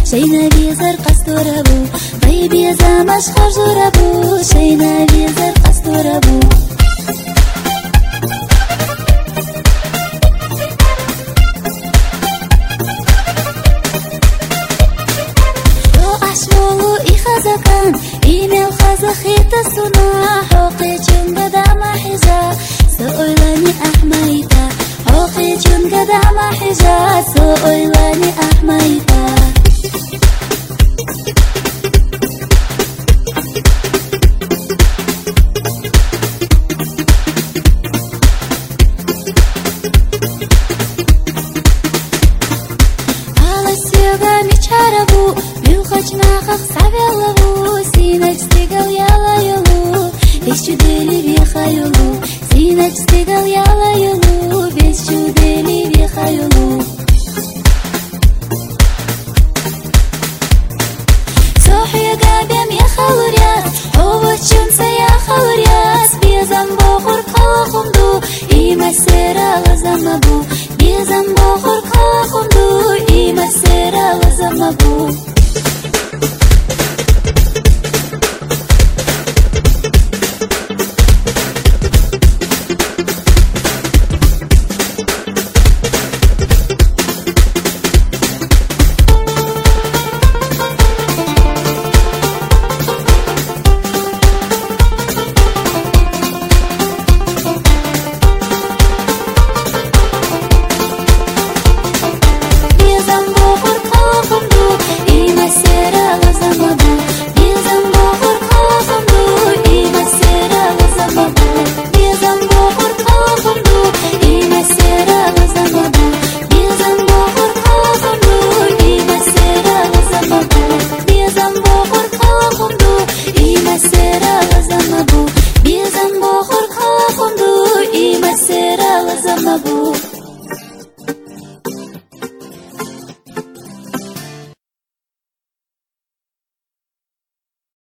شيناوي زر قصدور ابو طيبي زمش خرجور ابو شيناوي زر قصدور ابو أشمولو إخزكان إيميل خزخيت السنا حقي جنقد ما حجا سؤلاني أحميتا حقي جنقد ما حجا سؤلاني أحميتا على سيغا ميچاربو Нахах савелову, синач стигал яла юлу, без чудели веха юлу, синач стигал яла юлу, без чудели веха юлу. Сохя габем я халуряс, овочунца я халуряс, безам бохур калахунду, има сера лазамабу, безам бохур калахунду, има сера лазамабу.